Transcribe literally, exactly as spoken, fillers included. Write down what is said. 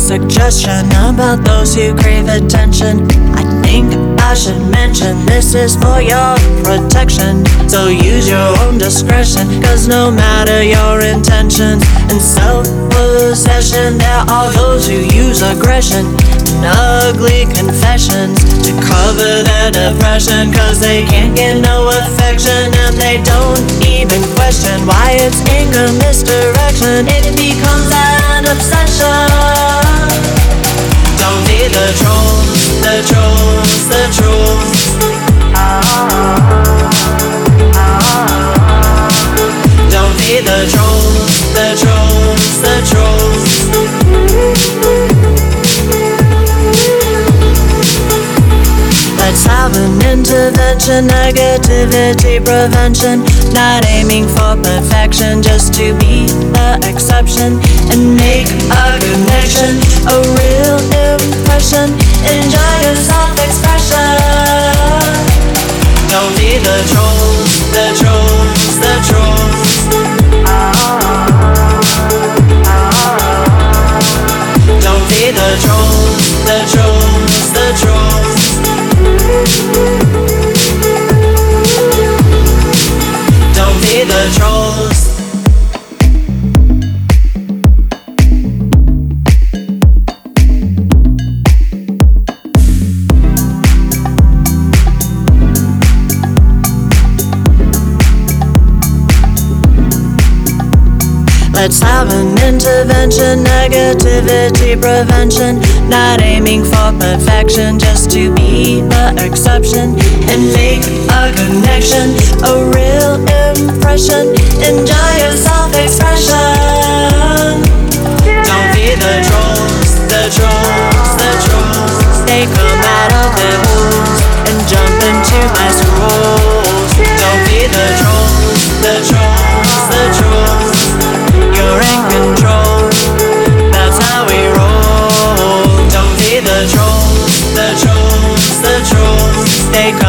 suggestion about those who crave attention. I think I should mention this is for your protection, so use your own discretion, cause no matter your intentions and self-possession, there are those who use aggression and ugly confessions to cover their depression, cause they can't get no affection, and they don't even question why it's anger misdirection. It becomes an obsession. Don't be the trolls, the trolls, the trolls. Don't be the trolls, the trolls, the trolls. Let's have an intervention, negativity prevention, not aiming for perfection, just to be the exception and make a connection, a real impression. Enjoy your self-expression. Don't be the trolls, the trolls, the trolls. Don't be the trolls, the trolls, the trolls. Don't be the trolls. Let's have an intervention, negativity prevention, not aiming for perfection, just to be the exception and make a connection, a real impression. Enjoy your self-expression. Don't be the trolls, the trolls, the trolls. They come out of their holes and jump into my scrolls. Don't be the trolls, the trolls, the trolls. You're in control, that's how we roll. Don't be the trolls, the trolls, the trolls. They come